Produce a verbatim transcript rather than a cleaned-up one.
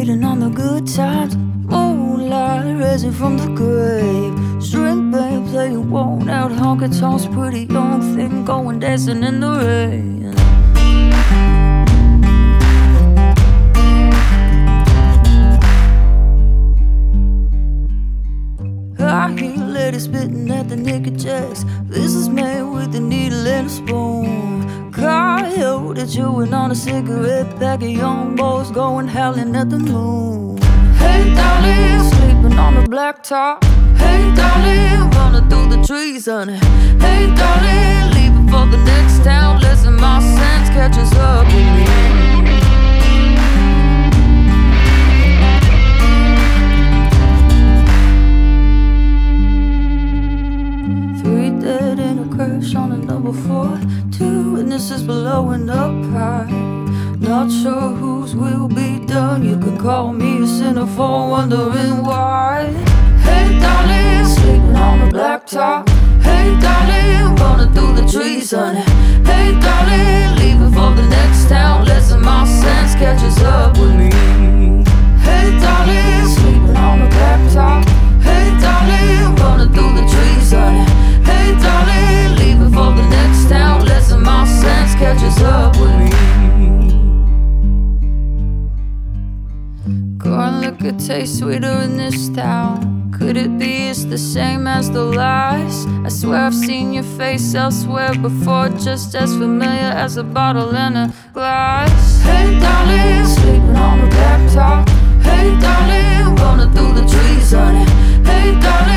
waiting on the good times. Moonlight rising from the grave. String band playing worn out honky tonks. Pretty young thing going dancing in the rain. I hear ladies spitting at the naked jacks. This is made with a needle and a spoon. Coyote chewing on a cigarette pack of young boys going howling at the moon. Hey darling, sleeping on the blacktop. Hey darling, running through the trees, honey. Hey darling, leaving for the next town. Listen, my sense catches up with me. Dead in a crash on a number four. Two witnesses blowing up high. Not sure whose will be done. You can call me a sinner for wondering why. Hey darling, sleeping on the blacktop. Hey darling, running through the trees, honey. Hey darling, leaving for the next town. Listen, my sense catches up with me. Hey darling, sleeping on the blacktop. Hey darling, running through the trees, honey. Hey darling, leaving for the next town. Listen, my sense catches up with me. Corn liquor tastes sweeter in this town. Could it be it's the same as the lies? I swear I've seen your face elsewhere before, just as familiar as a bottle and a glass. Hey darling, sleeping on the blacktop. Hey darling, running through the trees, honey. Hey darling,